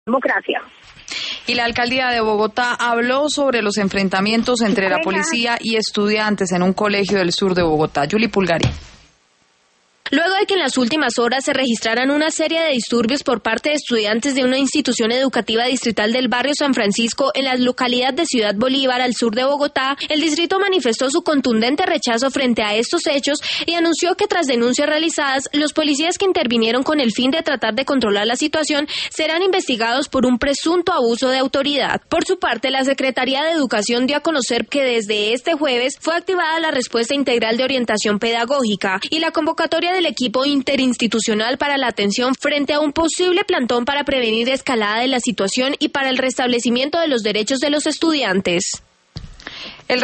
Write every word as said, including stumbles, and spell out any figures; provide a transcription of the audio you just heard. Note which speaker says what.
Speaker 1: democracia.
Speaker 2: Y la alcaldía de Bogotá habló sobre los enfrentamientos entre la policía y estudiantes en un colegio del sur de Bogotá. Yuli Pulgari.
Speaker 3: Luego de que en las últimas horas se registraran una serie de disturbios por parte de estudiantes de una institución educativa distrital del barrio San Francisco en la localidad de Ciudad Bolívar, al sur de Bogotá, el distrito manifestó su contundente rechazo frente a estos hechos y anunció que tras denuncias realizadas, los policías que intervinieron con el fin de tratar de controlar la situación serán investigados por un presunto abuso de autoridad. Por su parte, la Secretaría de Educación dio a conocer que desde este jueves fue activada la respuesta integral de orientación pedagógica y la convocatoria de el equipo interinstitucional para la atención frente a un posible plantón para prevenir escalada de la situación y para el restablecimiento de los derechos de los estudiantes.